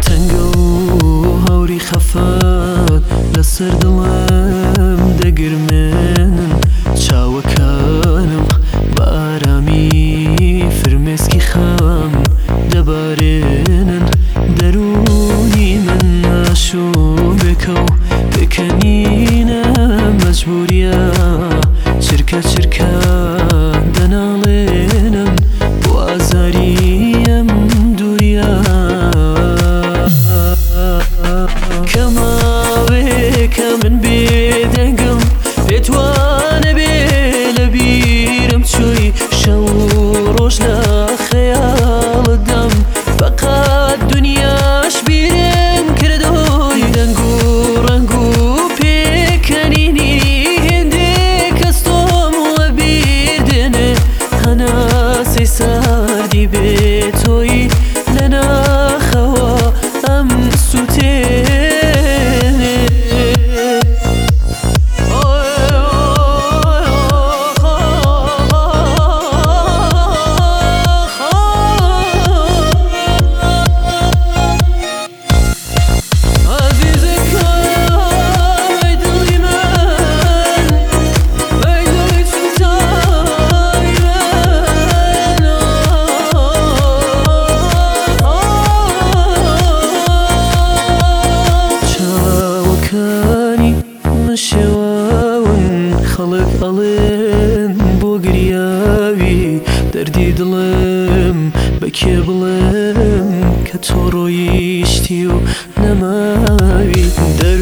تەنگە و هەوری خەفەت لەسەر دڵم دەگرمێنن چاوەکانم بە ئارامی فرمێسکی خەم دەبارێنن دەرونی من ناشۆ بێکە و بێکەنینە مەجبوریە چرکە چرکە دەناڵێنم بۆ ئازاری ئەم دووریە کە ماوەیەکە من بێدەنگم پێتوانە بێ لە بیرم چووی شەو ڕۆژ لە خەیاڵتدەم فەقەت دونیاش بیرم کردۆی دەنگ و ڕەنگ و پێکەنینی هێندێک کەس تۆم وە بیردێنێ هەناسەی ساردی بێتۆی لە ناخەوە ئەم سووتێنێ خەڵک ئەڵێن بۆ گریاوی دەردی دڵم بەکێ بڵێم کە تۆ ڕۆیشتی و نەماوی